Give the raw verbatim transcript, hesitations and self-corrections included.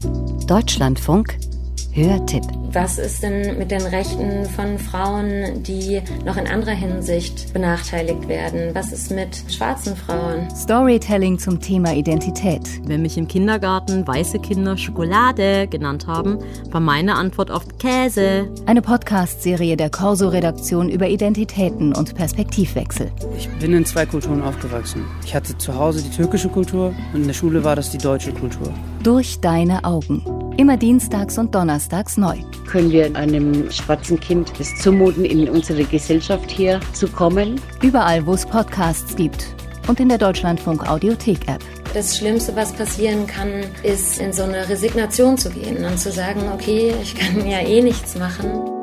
Deutschlandfunk Hörtipp. Was ist denn mit den Rechten von Frauen, die noch in anderer Hinsicht benachteiligt werden? Was ist mit schwarzen Frauen? Storytelling zum Thema Identität. Wenn mich im Kindergarten weiße Kinder Schokolade genannt haben, war meine Antwort oft Käse. Eine Podcast-Serie der Corso-Redaktion über Identitäten und Perspektivwechsel. Ich bin in zwei Kulturen aufgewachsen. Ich hatte zu Hause die türkische Kultur und in der Schule war das die deutsche Kultur. Durch deine Augen. Immer dienstags und donnerstags neu. Können wir einem schwarzen Kind es zumuten, in unsere Gesellschaft hier zu kommen? Überall, wo es Podcasts gibt. Und in der Deutschlandfunk Audiothek-App. Das Schlimmste, was passieren kann, ist, in so eine Resignation zu gehen und zu sagen, okay, ich kann ja eh nichts machen.